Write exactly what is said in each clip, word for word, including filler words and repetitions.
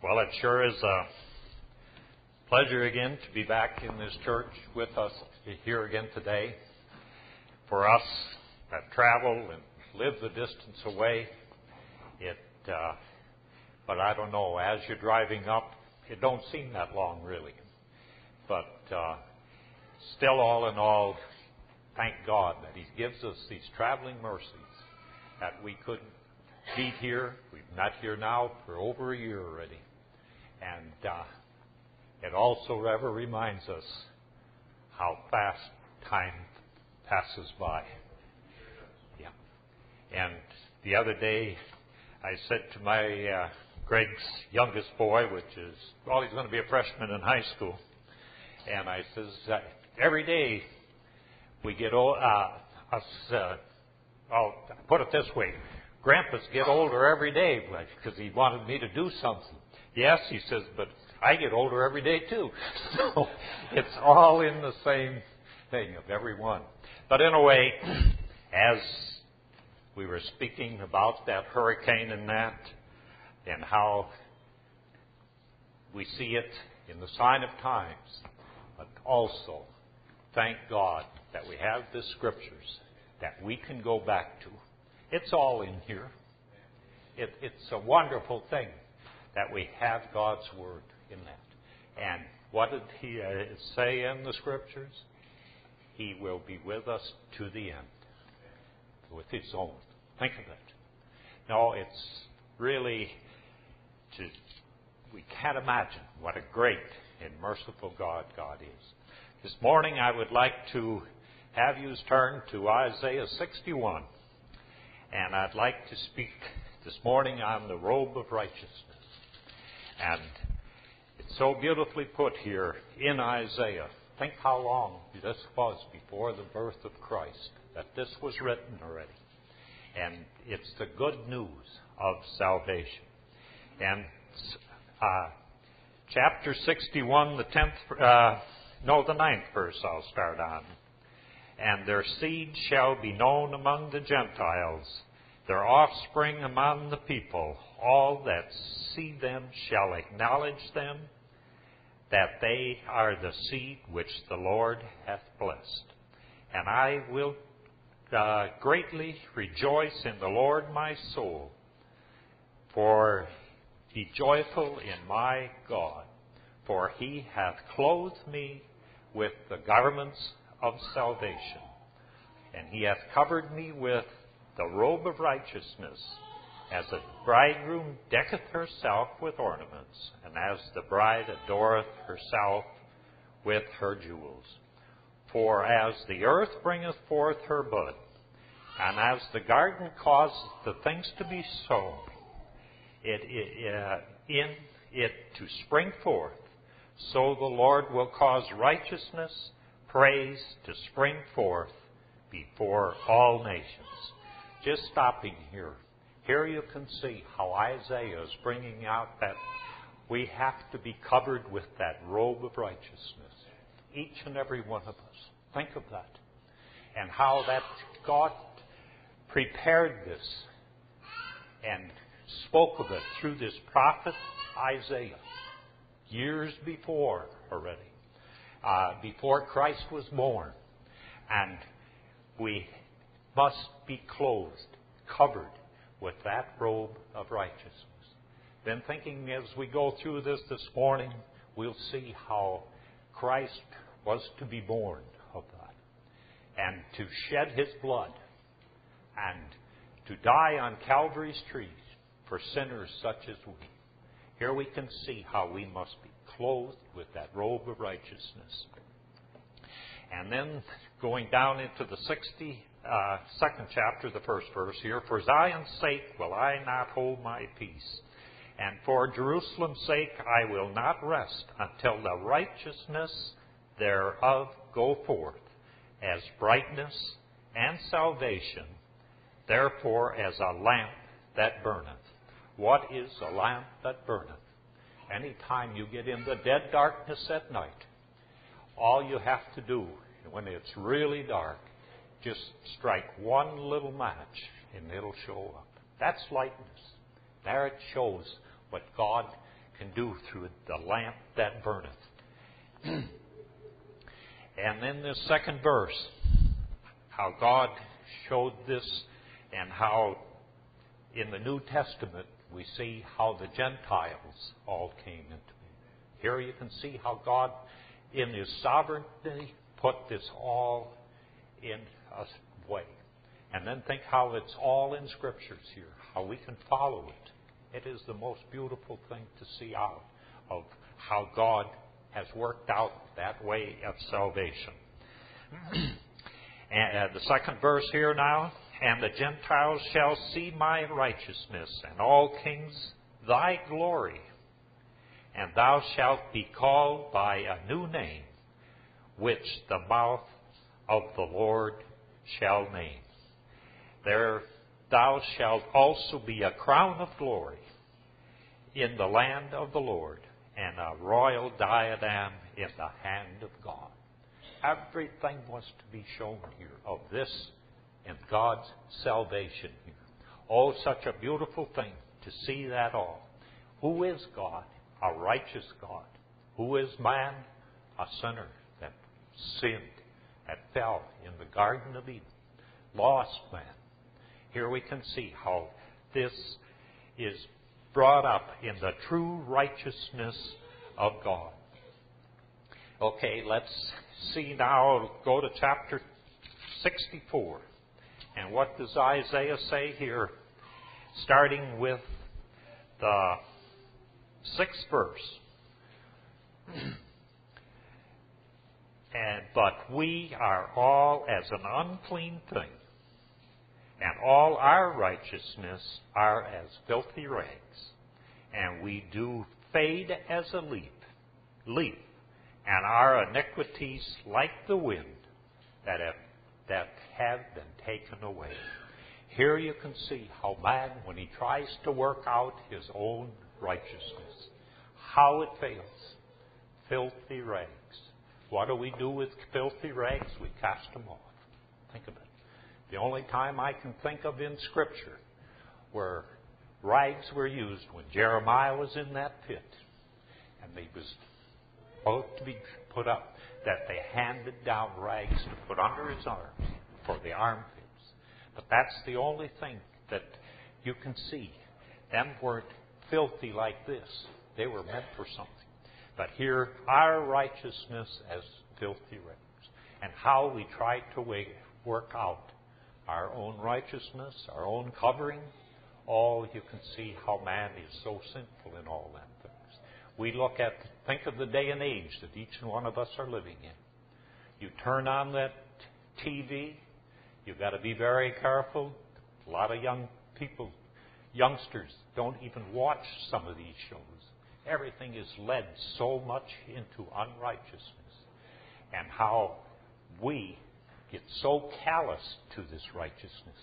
Well, it sure is a pleasure again to be back in this church with us here again today. For us that travel and live the distance away, it, uh, but I don't know, as you're driving up, it don't seem that long really. But uh, still, all in all, thank God that He gives us these traveling mercies that we couldn't meet here. We've met here now for over a year already. And uh, it also ever reminds us how fast time passes by. Yeah. And the other day, I said to my uh, Greg's youngest boy, which is, well, he's going to be a freshman in high school. And I says, uh, every day we get old, uh, us, uh, I'll put it this way, Grandpas get older every day, because he wanted me to do something. Yes, he says, but I get older every day too. So it's all in the same thing of everyone. But in a way, as we were speaking about that hurricane and that, and how we see it in the sign of times, but also thank God that we have the Scriptures that we can go back to. It's all in here. It, it's a wonderful thing that we have God's Word in that. And what did He uh, say in the Scriptures? He will be with us to the end, with His own. Think of it. No, it's really, to, we can't imagine what a great and merciful God God is. This morning I would like to have you turn to Isaiah sixty-one. And I'd like to speak this morning on the robe of righteousness. And it's so beautifully put here in Isaiah. Think how long this was before the birth of Christ, that this was written already. And it's the good news of salvation. And uh, chapter sixty-one, the tenth, uh, no, the ninth verse I'll start on. And their seed shall be known among the Gentiles, their offspring among the people. All that see them shall acknowledge them, that they are the seed which the Lord hath blessed. And I will uh, greatly rejoice in the Lord my soul, for be joyful in my God, for He hath clothed me with the garments of salvation, and He hath covered me with the robe of righteousness, as a bridegroom decketh herself with ornaments, and as the bride adoreth herself with her jewels. For as the earth bringeth forth her bud, and as the garden causeth the things to be sown, it, it, uh, in it to spring forth, so the Lord will cause righteousness, praise to spring forth before all nations. Just stopping here. Here you can see how Isaiah is bringing out that we have to be covered with that robe of righteousness. Each and every one of us. Think of that. And how that God prepared this and spoke of it through this prophet Isaiah years before already. Uh, before Christ was born. And we must be clothed, covered with that robe of righteousness. Then thinking as we go through this this morning, we'll see how Christ was to be born of that. And to shed His blood. And to die on Calvary's tree for sinners such as we. Here we can see how we must be clothed with that robe of righteousness. And then going down into the sixty-second chapter, the first verse here, for Zion's sake will I not hold my peace, and for Jerusalem's sake I will not rest until the righteousness thereof go forth, as brightness and salvation, therefore as a lamp that burneth. What is a lamp that burneth? Any time you get in the dead darkness at night, all you have to do, when it's really dark, just strike one little match and it'll show up. That's lightness. There it shows what God can do through the lamp that burneth. And then this second verse, how God showed this and how in the New Testament we see how the Gentiles all came into it. Here you can see how God in His sovereignty put this all in a way. And then think how it's all in Scriptures here, how we can follow it. It is the most beautiful thing to see out of how God has worked out that way of salvation. And uh, the second verse here now, and the Gentiles shall see my righteousness, and all kings thy glory. And thou shalt be called by a new name, which the mouth of the Lord shall name. There thou shalt also be a crown of glory in the land of the Lord, and a royal diadem in the hand of God. Everything was to be shown here of this in God's salvation here. Oh, such a beautiful thing to see that all. Who is God? A righteous God. Who is man? A sinner that sinned, that fell in the Garden of Eden. Lost man. Here we can see how this is brought up in the true righteousness of God. Okay, let's see now, go to chapter sixty-four. And what does Isaiah say here? Starting with the sixth verse. And but we are all as an unclean thing, and all our righteousness are as filthy rags, and we do fade as a leaf, leaf, and our iniquities like the wind that have that have been taken away. Here you can see how man, when he tries to work out his own righteousness, how it fails. Filthy rags. What do we do with filthy rags? We cast them off. Think of it. The only time I can think of in Scripture where rags were used when Jeremiah was in that pit and he was about to be put up, that they handed down rags to put under his arms for the armpits. But that's the only thing that you can see. Them weren't filthy like this. They were meant for something. But here, our righteousness as filthy rags. And how we try to work out our own righteousness, our own covering. All you can see how man is so sinful in all that things. We look at, think of the day and age that each one of us are living in. You turn on that T V, you've got to be very careful. A lot of young people, youngsters, don't even watch some of these shows. Everything is led so much into unrighteousness, and how we get so callous to this righteousness.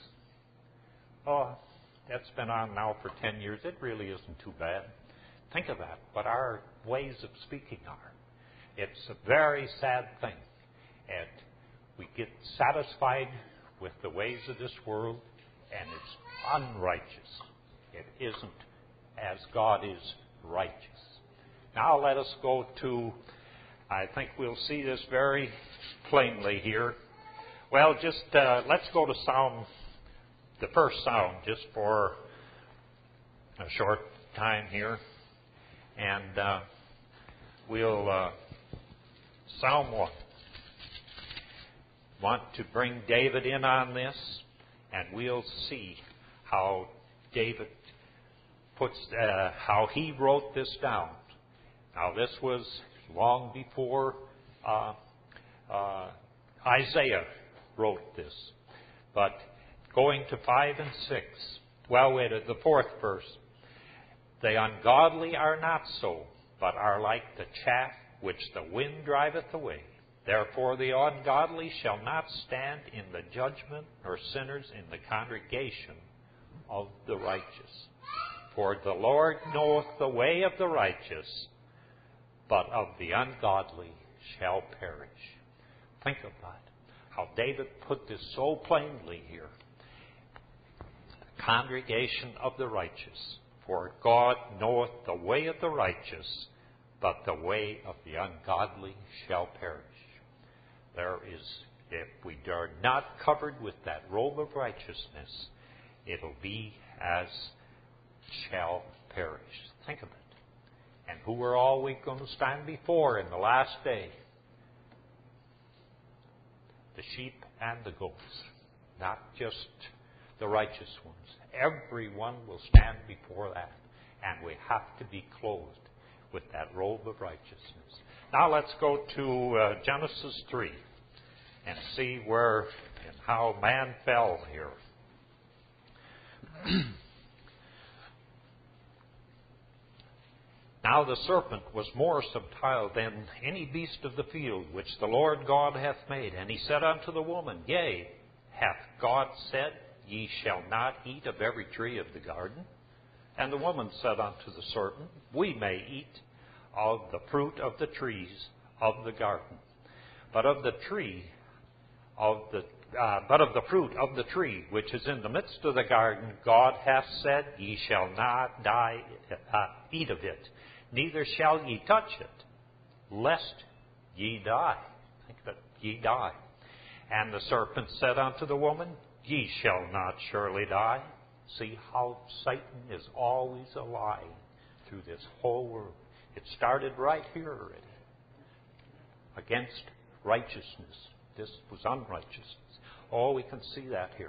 Oh, that's been on now for ten years. It really isn't too bad. Think of that, what our ways of speaking are. It's a very sad thing. And we get satisfied with the ways of this world, and it's unrighteous. It isn't as God is righteous. Now let us go to, I think we'll see this very plainly here. Well, just uh, let's go to Psalm, the first Psalm, just for a short time here. And uh, we'll, uh, Psalm one. Want to bring David in on this, and we'll see how David puts, uh, how he wrote this down. Now, this was long before uh, uh, Isaiah wrote this. But going to five and six, well, wait, the fourth verse. The ungodly are not so, but are like the chaff which the wind driveth away. Therefore the ungodly shall not stand in the judgment, nor sinners in the congregation of the righteous. For the Lord knoweth the way of the righteous, but of the ungodly shall perish. Think of that. How David put this so plainly here. The congregation of the righteous. For God knoweth the way of the righteous, but the way of the ungodly shall perish. There is, if we are not covered with that robe of righteousness, it'll be as shall perish. Think of it. And who are all we going to stand before in the last day? The sheep and the goats, not just the righteous ones. Everyone will stand before that, and we have to be clothed with that robe of righteousness. Now let's go to uh, Genesis three and see where and how man fell here. Now the serpent was more subtile than any beast of the field which the Lord God hath made. And he said unto the woman, Yea, hath God said, Ye shall not eat of every tree of the garden? And the woman said unto the serpent, We may eat of the fruit of the trees of the garden, but of the tree of the uh, but of the fruit of the tree which is in the midst of the garden, God hath said, Ye shall not die, uh, eat of it, neither shall ye touch it, lest ye die. Think of it, ye die. And the serpent said unto the woman, Ye shall not surely die. See how Satan is always a lie through this whole world. It started right here already. Against righteousness. This was unrighteousness. Oh, we can see that here.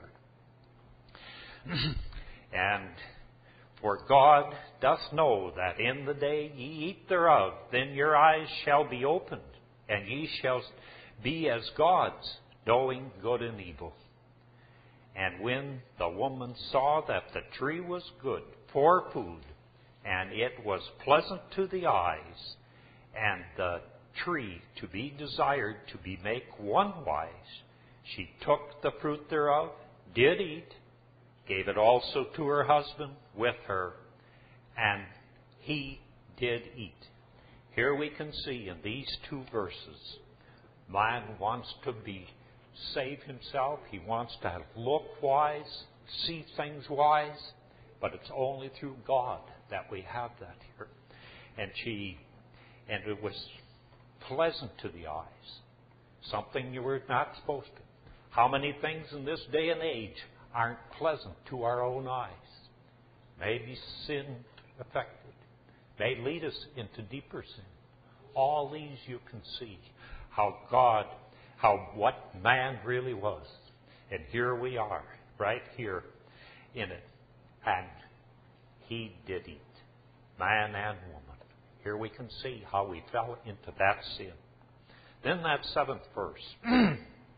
And for God doth know that in the day ye eat thereof, then your eyes shall be opened, and ye shall be as gods, knowing good and evil. And when the woman saw that the tree was good for food, and it was pleasant to the eyes, and the tree to be desired to be make one wise, she took the fruit thereof, did eat, gave it also to her husband with her, and he did eat. Here we can see in these two verses, man wants to be save himself. He wants to look wise, see things wise, but it's only through God that we have that here. And she, and it was pleasant to the eyes, something you were not supposed to. How many things in this day and age aren't pleasant to our own eyes? May be sin affected, may lead us into deeper sin. All these you can see how God, how what man really was. And here we are, right here in it. And he did eat, man and woman. Here we can see how we fell into that sin. Then that seventh verse.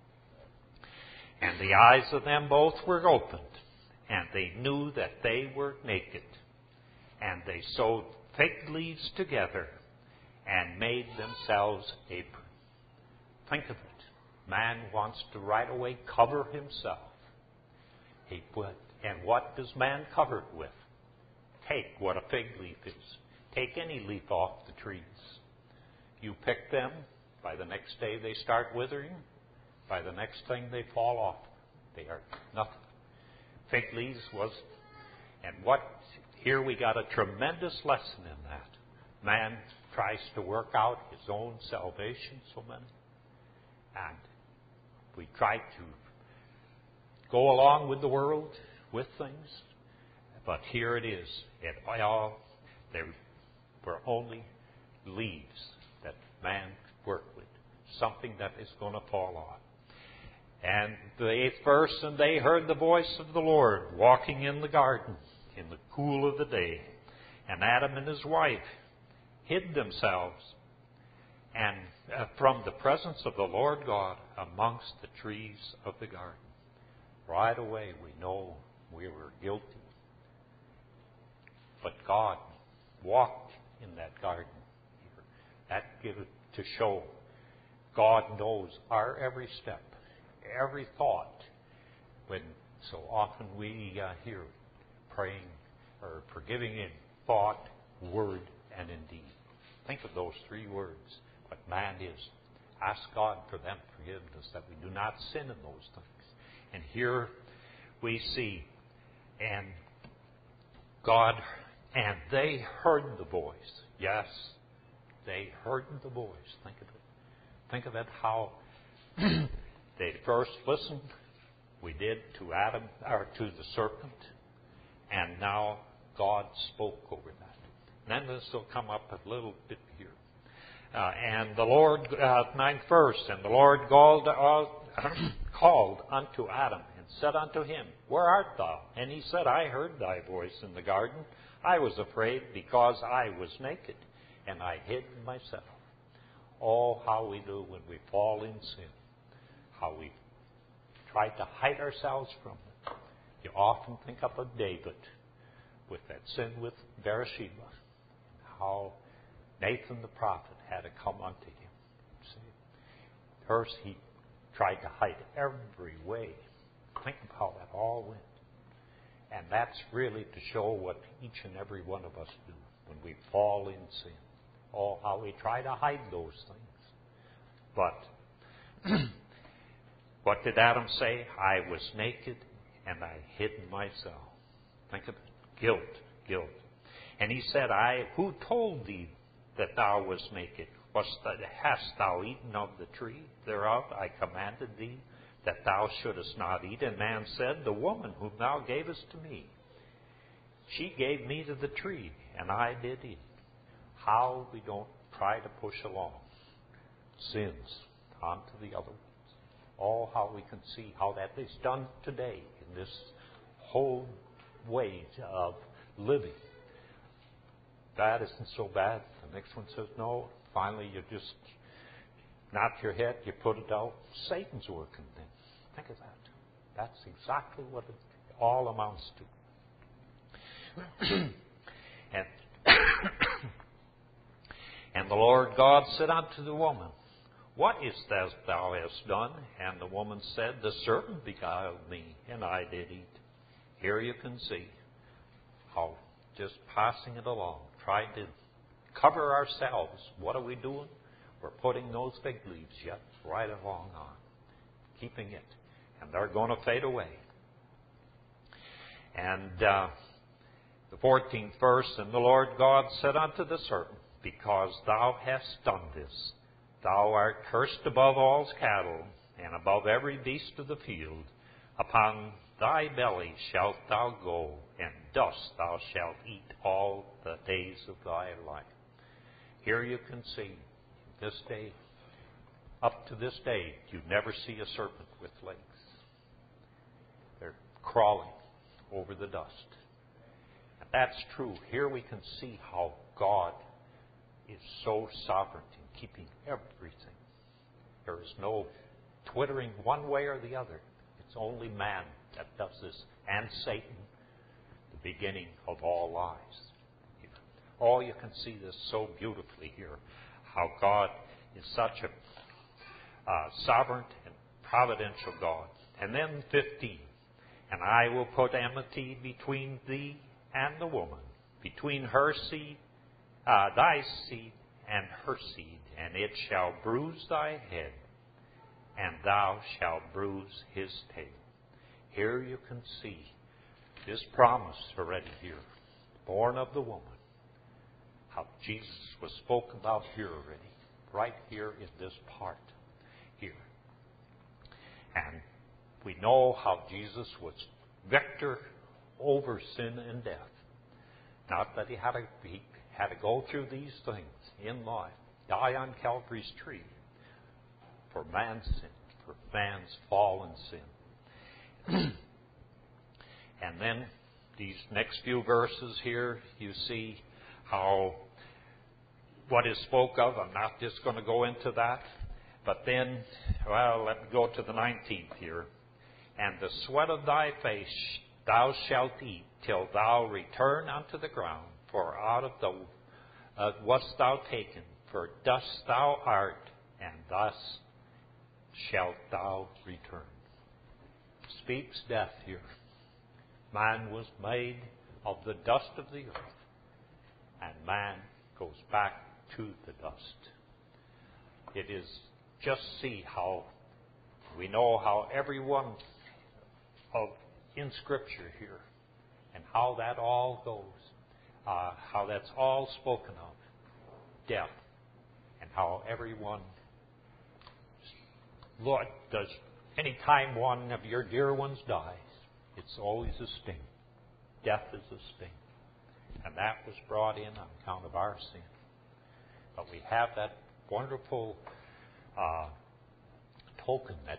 And the eyes of them both were opened, and they knew that they were naked. And they sewed fig leaves together and made themselves aprons. Think of it. Man wants to right away cover himself. He put, and what does man cover it with? Take what a fig leaf is. Take any leaf off the trees. You pick them, by the next day they start withering. By the next thing they fall off. They are nothing. Fig leaves was, and what, here we got a tremendous lesson in that. Man tries to work out his own salvation, so many. And we try to go along with the world, with things. But here it is. It all, there were only leaves that man worked with. Something that is going to fall off. And the eighth verse, and they heard the voice of the Lord walking in the garden in the cool of the day. And Adam and his wife hid themselves and uh, from the presence of the Lord God amongst the trees of the garden. Right away we know we were guilty. But God walked in that garden here. That gives it to show God knows our every step, every thought. When so often we uh, hear praying or forgiving in thought, word, and in deed. Think of those three words, what man is. Ask God for them forgiveness, that we do not sin in those things. And here we see, and God, And they heard the voice. Yes, they heard the voice. Think of it. Think of it how they first listened. We did to Adam, or to the serpent. And now God spoke over that. And then this will come up a little bit here. Uh, and the Lord, uh, ninth verse, and the Lord called, uh, called unto Adam and said unto him, Where art thou? And he said, I heard thy voice in the garden. I was afraid because I was naked, and I hid myself. Oh, how we do when we fall in sin. How we try to hide ourselves from it. You often think up of David with that sin with Bathsheba. How Nathan the prophet had to come unto him. See? First he tried to hide every way. Think of how that all went. And that's really to show what each and every one of us do when we fall in sin. Oh, how we try to hide those things. But what did Adam say? I was naked and I hid myself. Think of it. Guilt, guilt. And he said, I, who told thee that thou wast naked? Was that, hast thou eaten of the tree thereof I commanded thee, that thou shouldest not eat? And man said, the woman whom thou gavest to me, she gave me to the tree, and I did eat. How we don't try to push along sins onto the other ones. Oh, how we can see how that is done today in this whole way of living. That isn't so bad. The next one says, no. Finally, you just knock your head, you put it out. Satan's working then. Think of that. That's exactly what it all amounts to. and, and the Lord God said unto the woman, What is that thou hast done? And the woman said, The serpent beguiled me, and I did eat. Here you can see how just passing it along, trying to cover ourselves. What are we doing? We're putting those fig leaves yet right along on, keeping it. And they're going to fade away. And uh, the fourteenth verse, And the Lord God said unto the serpent, Because thou hast done this, thou art cursed above all cattle, and above every beast of the field. Upon thy belly shalt thou go, and dust thou shalt eat all the days of thy life. Here you can see, this day, up to this day, you never see a serpent with legs. They're crawling over the dust. And that's true. Here we can see how God is so sovereign in keeping everything. There is no twittering one way or the other. It's only man that does this, and Satan, the beginning of all lies. Oh, you can see this so beautifully here, how God is such a uh, sovereign and providential God. And then fifteen, And I will put enmity between thee and the woman, between her seed, uh, thy seed and her seed, and it shall bruise thy head, and thou shalt bruise his tail. Here you can see this promise already here, born of the woman, how Jesus was spoken about here already, right here in this part here. And we know how Jesus was victor over sin and death. Not that he had to, he had to go through these things in life, die on Calvary's tree for man's sin, for man's fallen sin. And then these next few verses here, you see how what is spoke of. I'm not just going to go into that. But then, well, let me go to the nineteenth here. And the sweat of thy face thou shalt eat till thou return unto the ground. For out of the uh, wast thou taken, for dust thou art, and thus shalt thou return. Speaks death here. Man was made of the dust of the earth, and man goes back to the dust. It is just see how we know how every one of in Scripture here and how that all goes. uh, how that's all spoken of. Death. And how everyone, Lord, does any time one of your dear ones dies, it's always a sting. Death is a sting. And that was brought in on account of our sin. But we have that wonderful uh, token that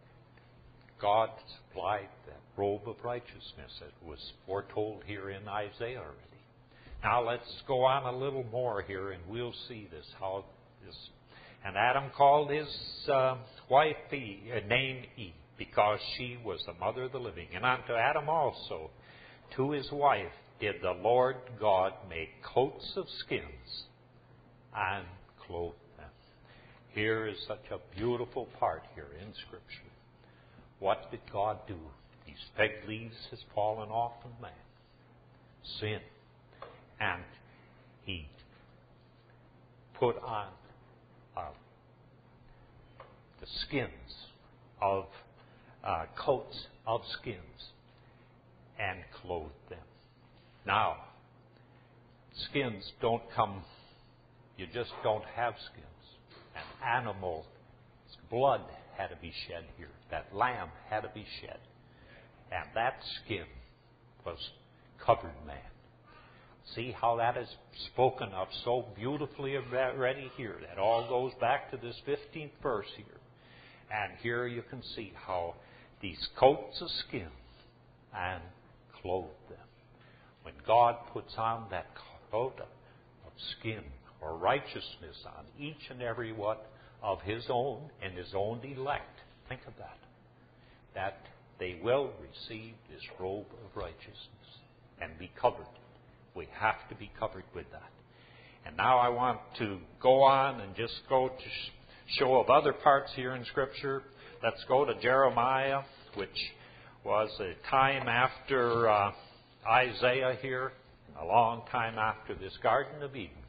God supplied that robe of righteousness that was foretold here in Isaiah already. Now let's go on a little more here and we'll see this, how this. And Adam called his uh, wife Eve, uh, name Eve, because she was the mother of the living. And unto Adam also, to his wife, did the Lord God make coats of skins and clothe them. Here is such a beautiful part here in Scripture. What did God do? These fig leaves has fallen off of man. Sin. And He put on uh, the skins of uh, coats of skins and clothed them. Now, skins don't come, you just don't have skins. An animal's blood had to be shed here. That lamb had to be shed. And that skin was covered man. See how that is spoken of so beautifully already here. That all goes back to this fifteenth verse here. And here you can see how these coats of skin and clothe them. When God puts on that coat of skin or righteousness on each and every one of His own and His own elect, think of that, that they will receive this robe of righteousness and be covered. We have to be covered with that. And now I want to go on and just go to show of other parts here in Scripture. Let's go to Jeremiah, which was a time after uh, Isaiah here, a long time after this Garden of Eden.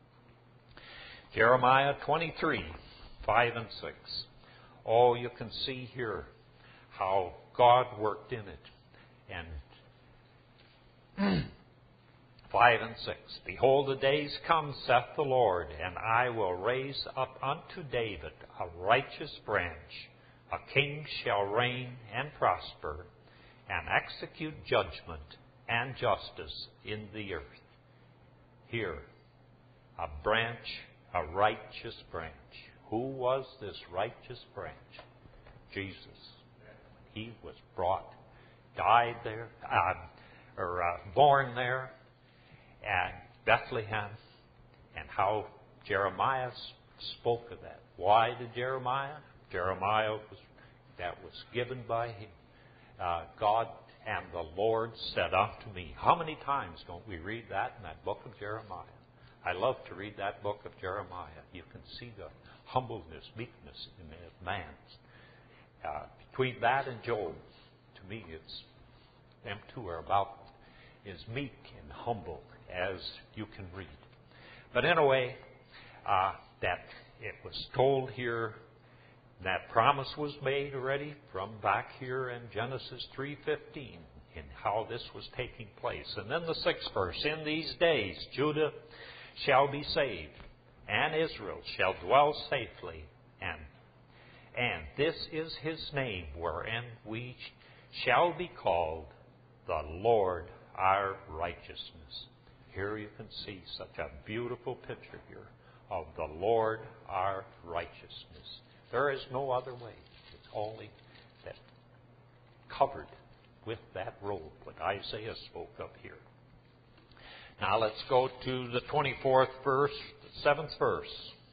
Jeremiah twenty-three, five and six. Oh, you can see here how God worked in it. And five and six. Behold, the days come, saith the Lord, and I will raise up unto David a righteous branch. A king shall reign and prosper, and execute judgment and justice in the earth. Here, a branch, a righteous branch. Who was this righteous branch? Jesus. He was brought, died there, uh, or uh, born there at Bethlehem, and how Jeremiah spoke of that. Why did Jeremiah? Jeremiah was that was given by him. Uh, God and the Lord said unto me. How many times don't we read that in that book of Jeremiah? I love to read that book of Jeremiah. You can see the humbleness, meekness in the man. Uh, between that and Job, to me, it's them two are about as meek and humble as you can read. But anyway, uh, that it was told here, that promise was made already from back here in Genesis three fifteen, in how this was taking place. And then the sixth verse, in these days Judah shall be saved, and Israel shall dwell safely, and and this is His name, wherein we shall be called the Lord our righteousness. Here you can see such a beautiful picture here of the Lord our righteousness. There is no other way. It's only that covered with that robe, what Isaiah spoke of here. Now let's go to the twenty-fourth verse, the seventh verse.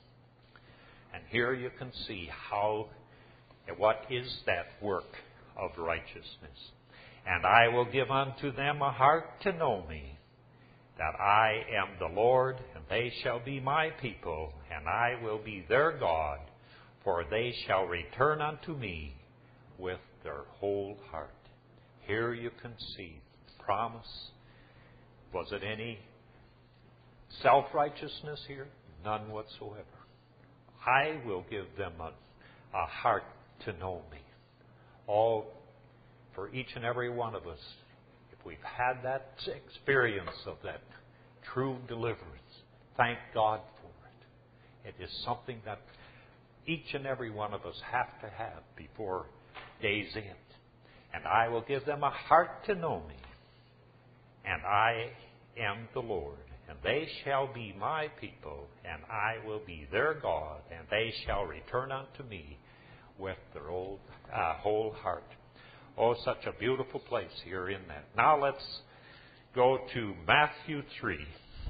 And here you can see how, what is that work of righteousness. And I will give unto them a heart to know me, that I am the Lord, and they shall be my people, and I will be their God, for they shall return unto me with their whole heart. Here you can see the promise. Was it any self-righteousness here? None whatsoever. I will give them a, a heart to know me. All for each and every one of us. If we've had that experience of that true deliverance. Thank God for it. It is something that each and every one of us have to have before day's end. And I will give them a heart to know me, and I am the Lord. And they shall be my people, and I will be their God, and they shall return unto me with their old, uh, whole heart. Oh, such a beautiful place here in that. Now let's go to Matthew three.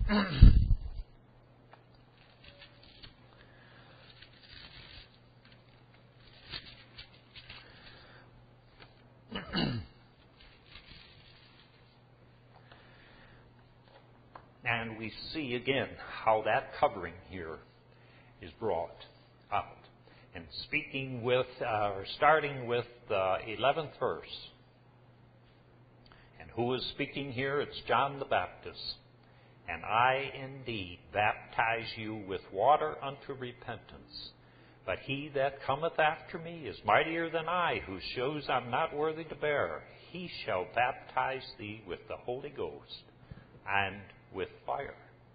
And we see again how that covering here is brought out. And speaking with, uh, or starting with the eleventh verse. And who is speaking here? It's John the Baptist. And I indeed baptize you with water unto repentance. But he that cometh after me is mightier than I, whose shoes I'm not worthy to bear. He shall baptize thee with the Holy Ghost and with fire,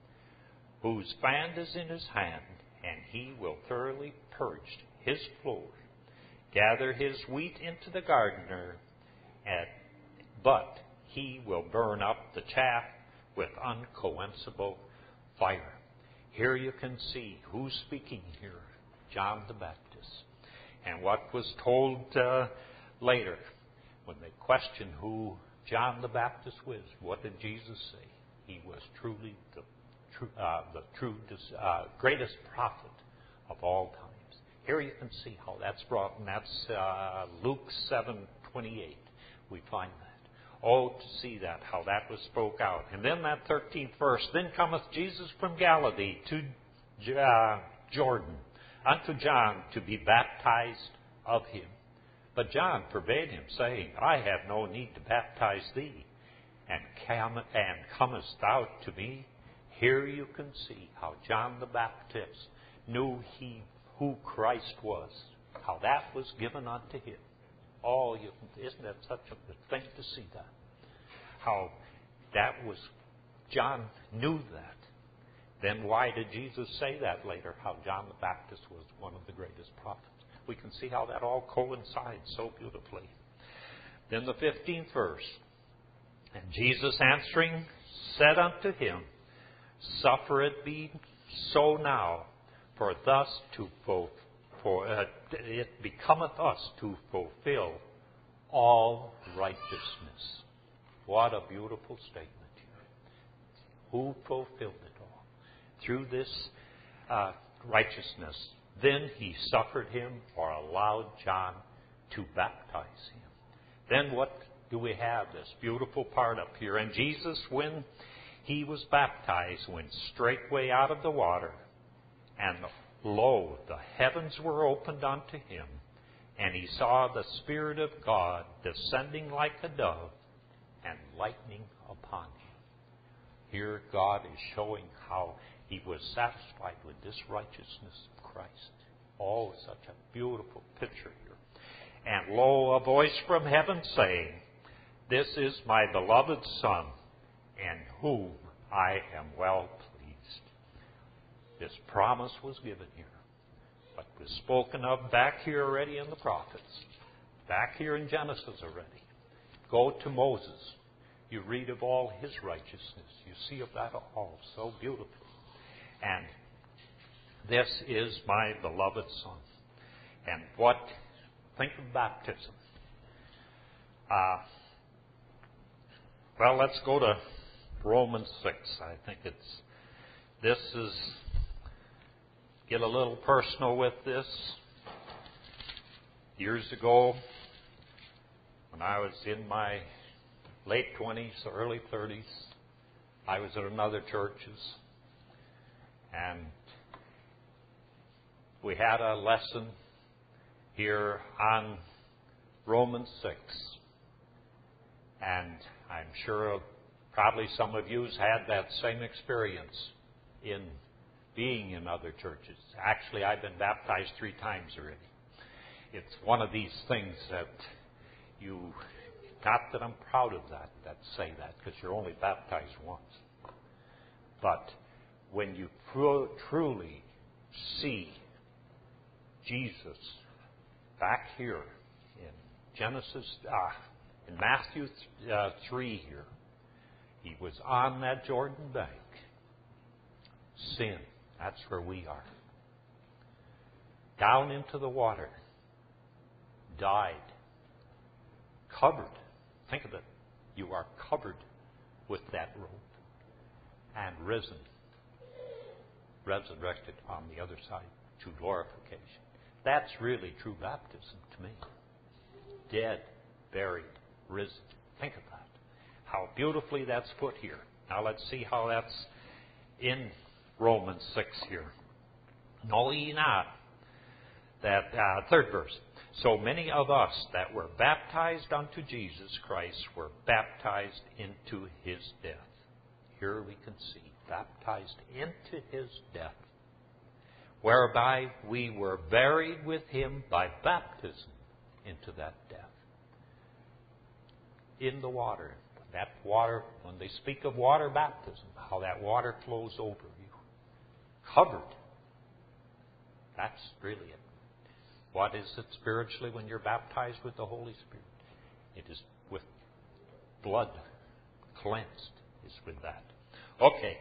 whose fan is in his hand, and he will thoroughly purge his floor, gather his wheat into the gardener, and, but he will burn up the chaff with unquenchable fire. Here you can see who's speaking here, John the Baptist. And what was told uh, later, when they questioned who John the Baptist was, what did Jesus say? He was truly the, true, uh, the true, uh, greatest prophet of all times. Here you can see how that's brought, and that's uh, Luke seven twenty-eight. We find that. Oh, to see that, how that was spoke out. And then that thirteenth verse, then cometh Jesus from Galilee to uh, Jordan, unto John to be baptized of him. But John forbade him, saying, I have no need to baptize thee, and, come, and comest thou to me? Here you can see how John the Baptist knew he who Christ was, how that was given unto him. Oh, you, isn't that such a good thing to see that? How that was, John knew that. Then why did Jesus say that later, how John the Baptist was one of the greatest prophets? We can see how that all coincides so beautifully. Then the fifteenth verse. And Jesus answering said unto him, Suffer it be so now, for thus to ful- for uh, it becometh us to fulfill all righteousness. What a beautiful statement here. Who fulfilled it all? Through this uh, righteousness. Then he suffered him, or allowed John to baptize him. Then what do we have? This beautiful part up here. And Jesus, when he was baptized, went straightway out of the water. And lo, the heavens were opened unto him. And he saw the Spirit of God descending like a dove and lightning upon him. Here God is showing how he was satisfied with this righteousness of Christ. Oh, such a beautiful picture here. And lo, a voice from heaven saying, This is my beloved Son, in whom I am well pleased. This promise was given here, but was spoken of back here already in the prophets, back here in Genesis already. Go to Moses. You read of all his righteousness. You see of that all so beautifully. And this is my beloved Son. And what, think of baptism. Uh, well, let's go to Romans six. I think it's, this is, get a little personal with this. Years ago, when I was in my late twenties, early thirties, I was at another churches, and we had a lesson here on Romans six. And I'm sure probably some of you has had that same experience in being in other churches. Actually, I've been baptized three times already. It's one of these things that you, not that I'm proud of that, that say that, because you're only baptized once. But when you pro- truly see Jesus back here in Genesis, uh, in Matthew uh, three here, he was on that Jordan bank. Sin, that's where we are. Down into the water. Died. Covered. Think of it. You are covered with that robe. And risen. Resurrected on the other side to glorification. That's really true baptism to me. Dead, buried, risen. Think of that. How beautifully that's put here. Now let's see how that's in Romans six here. Know ye not that, uh, third verse, so many of us that were baptized unto Jesus Christ were baptized into his death. Here we can see, baptized into his death, whereby we were buried with him by baptism into that death. In the water. That water, when they speak of water baptism, how that water flows over you. Covered. That's really it. What is it spiritually when you're baptized with the Holy Spirit? It is with blood. Cleansed is with that. Okay.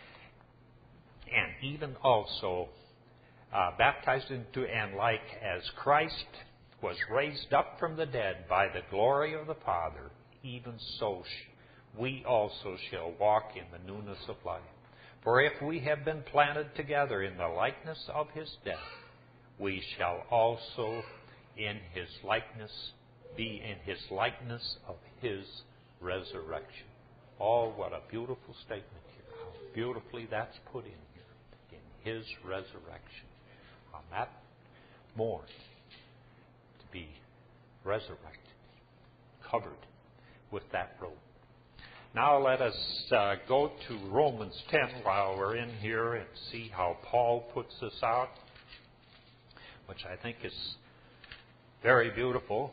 And even also uh, baptized into, and like as Christ was raised up from the dead by the glory of the Father, even so we also shall walk in the newness of life. For if we have been planted together in the likeness of his death, we shall also in his likeness be in his likeness of his resurrection. Oh, what a beautiful statement here. How beautifully that's put in here. In his resurrection. On that morn, to be resurrected, covered with that robe. Now let us uh, go to Romans ten while we're in here and see how Paul puts this out, which I think is very beautiful.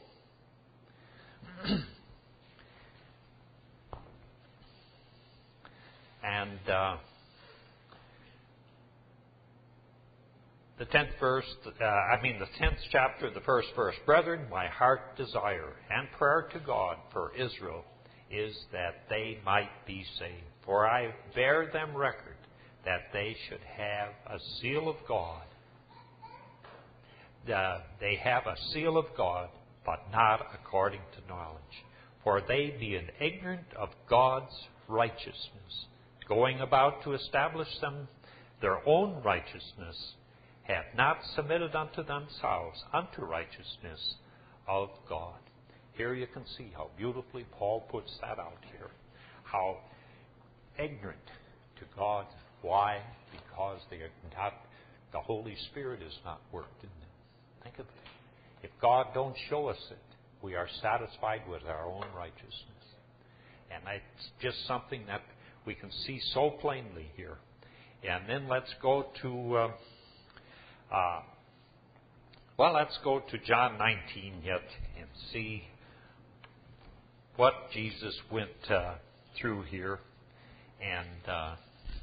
and uh, the tenth verse, uh, I mean the tenth chapter, the first verse. Brethren, my heart desire and prayer to God for Israel is that they might be saved. For I bear them record that they should have a seal of God. Uh, they have a seal of God, but not according to knowledge. For they, being ignorant of God's righteousness, going about to establish them their own righteousness, have not submitted unto themselves unto righteousness of God. Here you can see how beautifully Paul puts that out here. How ignorant to God. Why? Because they are not, the Holy Spirit is not worked in them. Think of it. If God don't show us it, we are satisfied with our own righteousness. And that's just something that we can see so plainly here. And then let's go to, uh, uh, well, let's go to John nineteen yet and see what Jesus went uh, through here. And uh,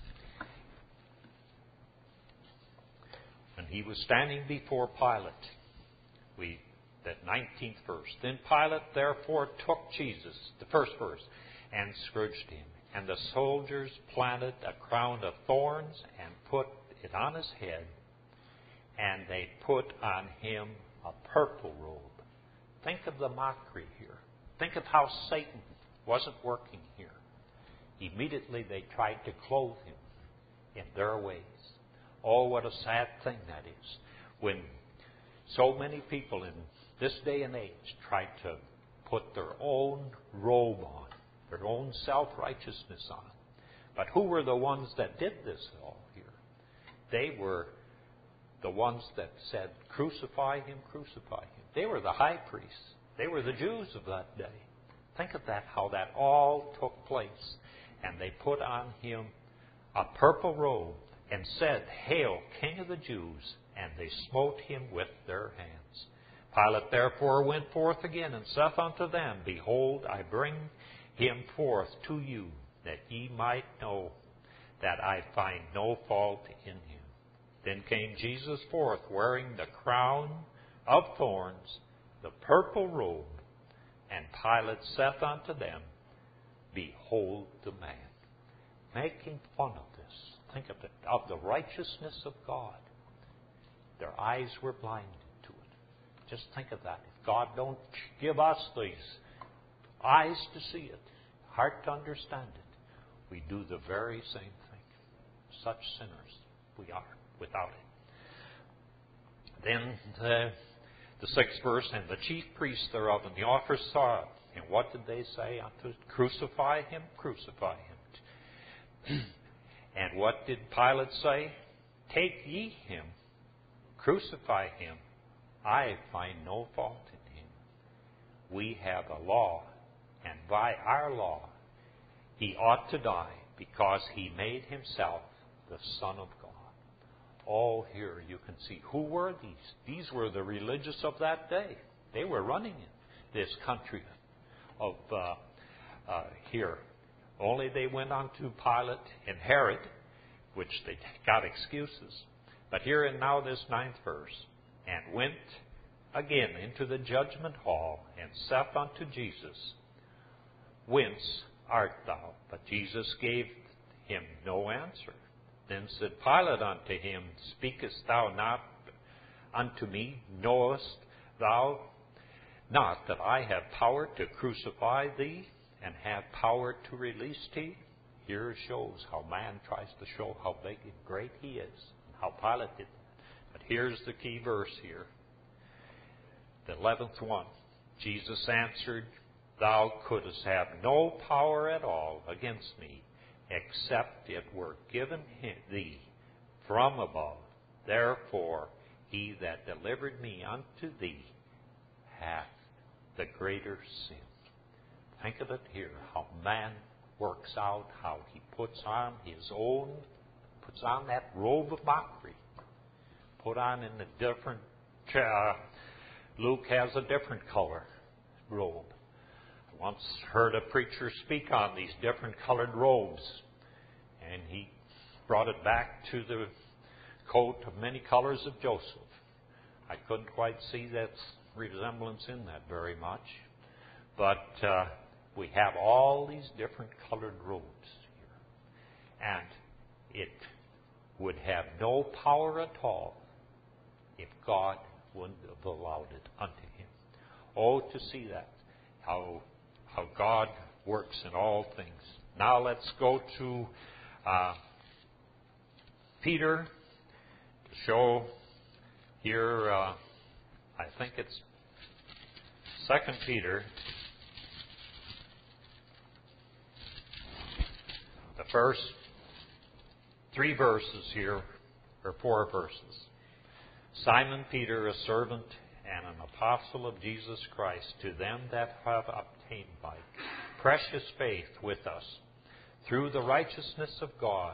when he was standing before Pilate, we that nineteenth verse. Then Pilate therefore took Jesus, the first verse, and scourged him. And the soldiers planted a crown of thorns and put it on his head. And they put on him a purple robe. Think of the mockery here. Think of how Satan wasn't working here. Immediately they tried to clothe him in their ways. Oh, what a sad thing that is. When so many people in this day and age try to put their own robe on, their own self-righteousness on. But who were the ones that did this all here? They were the ones that said, crucify him, crucify him. They were the high priests. They were the Jews of that day. Think of that, how that all took place. And they put on him a purple robe and said, Hail, King of the Jews! And they smote him with their hands. Pilate therefore went forth again and saith unto them, Behold, I bring him forth to you, that ye might know that I find no fault in him. Then came Jesus forth, wearing the crown of thorns, the purple robe, and Pilate saith unto them, Behold the man. Making fun of this. Think of it, of the righteousness of God. Their eyes were blinded to it. Just think of that. If God don't give us these eyes to see it, heart to understand it, we do the very same thing. Such sinners we are without it. Then the, the sixth verse, and the chief priests thereof and the officers saw it. And what did they say unto it? Crucify him, crucify him. And what did Pilate say? Take ye him, crucify him. I find no fault in him. We have a law, and by our law, he ought to die because he made himself the Son of God. All here you can see. Who were these? These were the religious of that day. They were running in this country of uh, uh, here. Only they went on to Pilate and Herod, which they got excuses. But here and now this ninth verse, and went again into the judgment hall, and saith unto Jesus, Whence art thou? But Jesus gave him no answer. Then said Pilate unto him, Speakest thou not unto me? Knowest thou not that I have power to crucify thee, and have power to release thee? Here shows how man tries to show how big and great he is, and how Pilate did that. But here's the key verse here. The eleventh one. Jesus answered, Thou couldst have no power at all against me, except it were given thee from above. Therefore, he that delivered me unto thee hath the greater sin. Think of it here, how man works out, how he puts on his own, puts on that robe of mockery. Put on in a different, uh, Luke has a different color robe. I once heard a preacher speak on these different colored robes, and he brought it back to the coat of many colors of Joseph. I couldn't quite see that resemblance in that very much, but uh, we have all these different colored robes here. And it would have no power at all if God wouldn't have allowed it unto him. Oh, to see that, how, how God works in all things. Now let's go to uh, Peter to show here, uh, I think it's Second Peter. The first three verses here, or four verses. Simon Peter, a servant and an apostle of Jesus Christ, to them that have obtained by precious faith with us, through the righteousness of God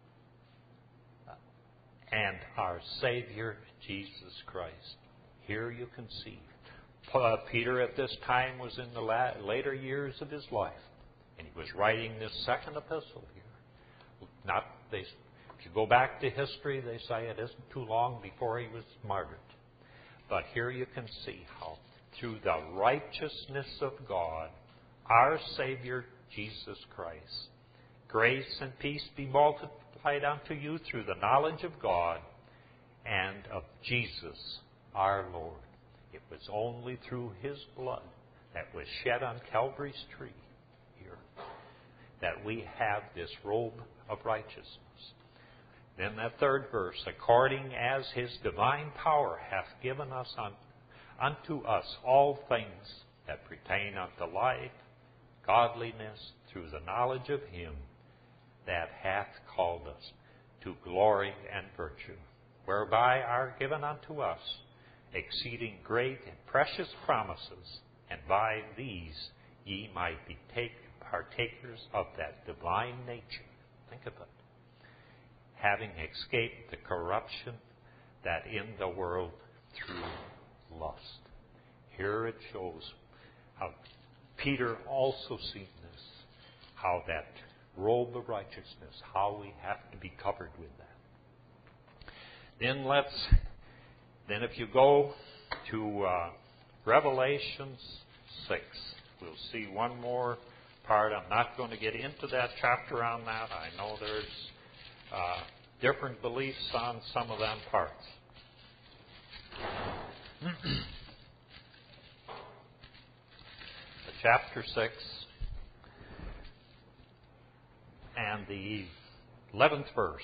and our Savior Jesus Christ. Here you can see. Uh, Peter at this time was in the la- later years of his life. And he was writing this second epistle here. Not they, if you go back to history, they say it isn't too long before he was martyred. But here you can see how through the righteousness of God, our Savior Jesus Christ, grace and peace be multiplied unto you through the knowledge of God and of Jesus our Lord. It was only through his blood that was shed on Calvary's tree here that we have this robe of righteousness. Then that third verse, according as his divine power hath given us un, unto us all things that pertain unto life, godliness, through the knowledge of him that hath called us to glory and virtue, whereby are given unto us exceeding great and precious promises, and by these ye might be take, partakers of that divine nature. Think of it. Having escaped the corruption that in the world through lust. Here it shows how Peter also seen this, how that robe of righteousness, how we have to be covered with that. Then let's, then if you go to uh, Revelation six, we'll see one more part. I'm not going to get into that chapter on that. I know there's uh, different beliefs on some of them parts. Chapter six and the eleventh verse.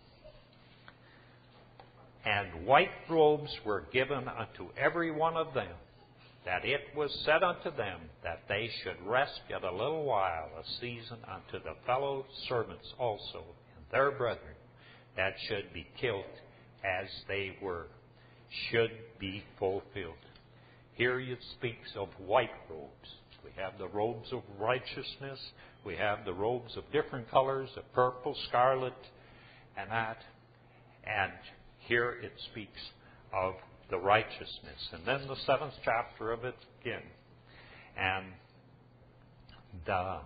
And white robes were given unto every one of them, that it was said unto them that they should rest yet a little while, a season, unto the fellow servants also, and their brethren, that should be killed as they were, should be fulfilled. Here it speaks of white robes. We have the robes of righteousness. We have the robes of different colors, of purple, scarlet, and that. And here it speaks of the righteousness. And then the seventh chapter of it again. And the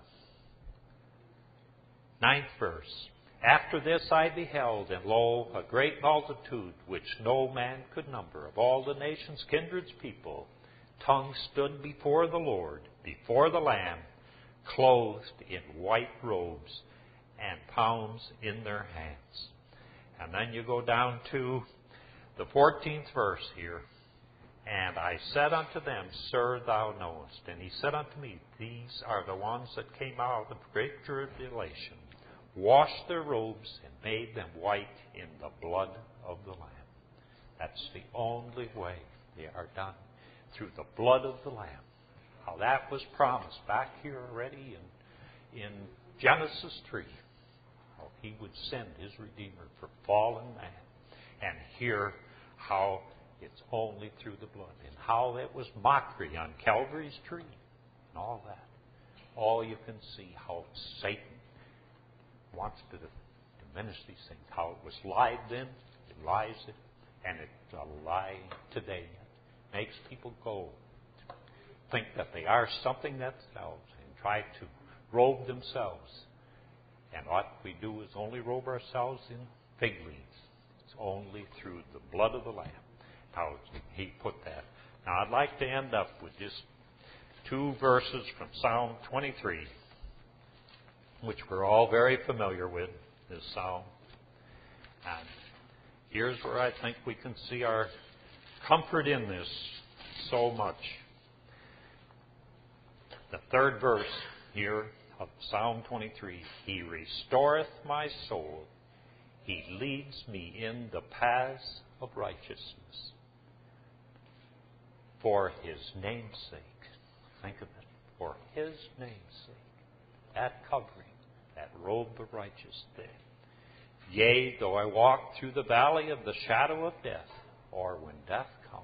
ninth verse. After this I beheld, and lo, a great multitude, which no man could number, of all the nations, kindreds, people, tongues, stood before the Lord, before the Lamb, clothed in white robes, and palms in their hands. And then you go down to the fourteenth verse here. And I said unto them, Sir, thou knowest. And he said unto me, These are the ones that came out of great tribulation, washed their robes, and made them white in the blood of the Lamb. That's the only way they are done, through the blood of the Lamb. How that was promised back here already in, in Genesis three. How he would send his Redeemer for fallen man. And here how it's only through the blood. And how it was mockery on Calvary's tree. And all that. All you can see how Satan wants to diminish these things. How it was lied then, it lies it, and it's a lie today. It makes people go, think that they are something themselves, and try to robe themselves. And what we do is only robe ourselves in fig leaves. It's only through the blood of the Lamb. How he put that. Now I'd like to end up with just two verses from Psalm twenty-three, which we're all very familiar with, this psalm. And here's where I think we can see our comfort in this so much. The third verse here of Psalm twenty-three. He restoreth my soul. He leads me in the paths of righteousness. For his name's sake. Think of it. For his name's sake. That covering, that robe of righteousness. Yea, though I walk through the valley of the shadow of death, or when death comes,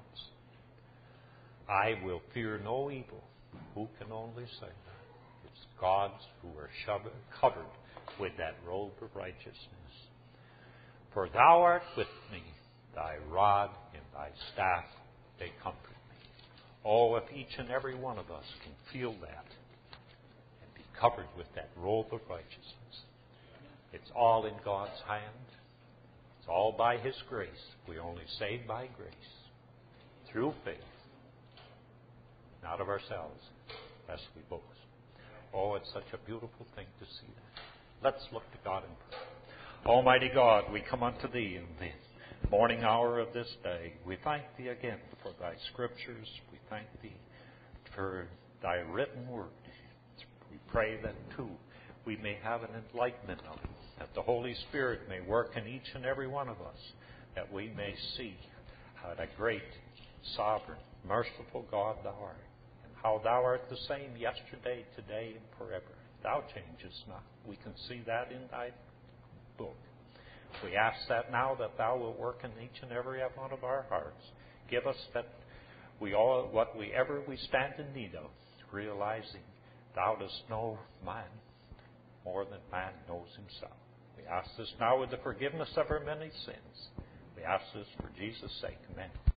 I will fear no evil. Who can only say that? It's God's who are covered with that robe of righteousness. For thou art with me, thy rod and thy staff, they comfort me. Oh, if each and every one of us can feel that and be covered with that robe of righteousness. It's all in God's hand. It's all by his grace. We only saved by grace. Through faith. Not of ourselves, lest we boast. Oh, it's such a beautiful thing to see that. Let's look to God in prayer. Almighty God, we come unto thee in the morning hour of this day. We thank thee again for thy scriptures. We thank thee for thy written word. We pray that, too, we may have an enlightenment of it, that the Holy Spirit may work in each and every one of us, that we may see how the great, sovereign, merciful God thou art, and how thou art the same yesterday, today, and forever. Thou changest not. We can see that in thy book. We ask that now that thou wilt work in each and every one of our hearts. Give us that we all, what we ever we stand in need of, realizing thou dost know man more than man knows himself. We ask this now with the forgiveness of our many sins. We ask this for Jesus' sake. Amen.